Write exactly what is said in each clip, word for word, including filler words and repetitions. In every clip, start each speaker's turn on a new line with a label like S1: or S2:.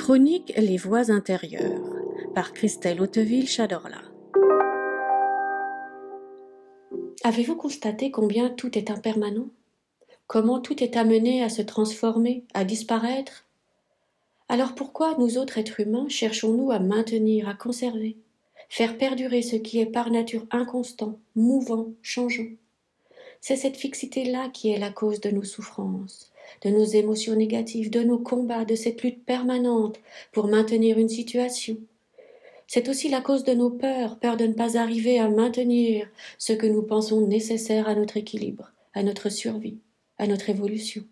S1: Chronique Les voix intérieures par Christelle Hauteville-Chadorla. Avez-vous constaté combien tout est impermanent? Comment tout est amené à se transformer, à disparaître? Alors pourquoi nous autres êtres humains cherchons-nous à maintenir, à conserver, faire perdurer ce qui est par nature inconstant, mouvant, changeant? C'est cette fixité-là qui est la cause de nos souffrances, de nos émotions négatives, de nos combats, de cette lutte permanente pour maintenir une situation. C'est aussi la cause de nos peurs, peur de ne pas arriver à maintenir ce que nous pensons nécessaire à notre équilibre, à notre survie, à notre évolution.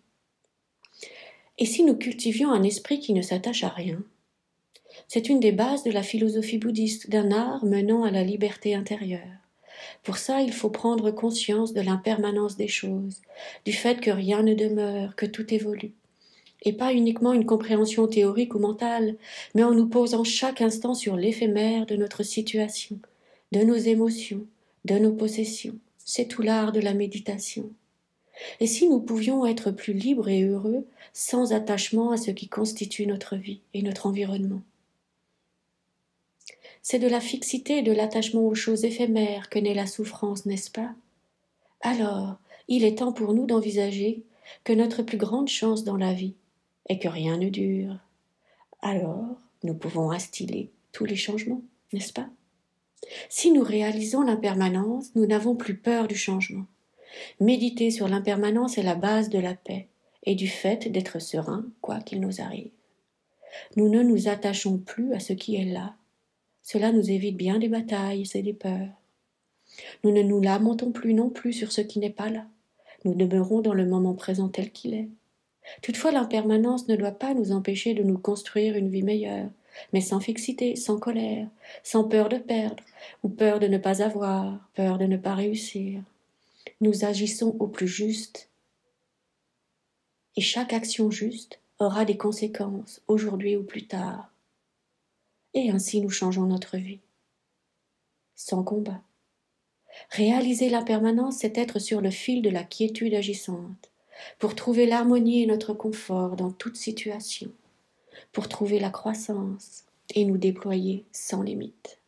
S1: Et si nous cultivions un esprit qui ne s'attache à rien? C'est une des bases de la philosophie bouddhiste, d'un art menant à la liberté intérieure. Pour ça, il faut prendre conscience de l'impermanence des choses, du fait que rien ne demeure, que tout évolue. Et pas uniquement une compréhension théorique ou mentale, mais en nous posant chaque instant sur l'éphémère de notre situation, de nos émotions, de nos possessions. C'est tout l'art de la méditation. Et si nous pouvions être plus libres et heureux, sans attachement à ce qui constitue notre vie et notre environnement? C'est de la fixité et de l'attachement aux choses éphémères que naît la souffrance, n'est-ce pas? Alors, il est temps pour nous d'envisager que notre plus grande chance dans la vie est que rien ne dure. Alors, nous pouvons instiller tous les changements, n'est-ce pas? Si nous réalisons l'impermanence, nous n'avons plus peur du changement. Méditer sur l'impermanence est la base de la paix et du fait d'être serein, quoi qu'il nous arrive. Nous ne nous attachons plus à ce qui est là. Cela nous évite bien des batailles et des peurs. Nous ne nous lamentons plus non plus sur ce qui n'est pas là. Nous demeurons dans le moment présent tel qu'il est. Toutefois, l'impermanence ne doit pas nous empêcher de nous construire une vie meilleure, mais sans fixité, sans colère, sans peur de perdre, ou peur de ne pas avoir, peur de ne pas réussir. Nous agissons au plus juste, et chaque action juste aura des conséquences, aujourd'hui ou plus tard. Et ainsi nous changeons notre vie, sans combat. Réaliser l'impermanence, c'est être sur le fil de la quiétude agissante, pour trouver l'harmonie et notre confort dans toute situation, pour trouver la croissance et nous déployer sans limite.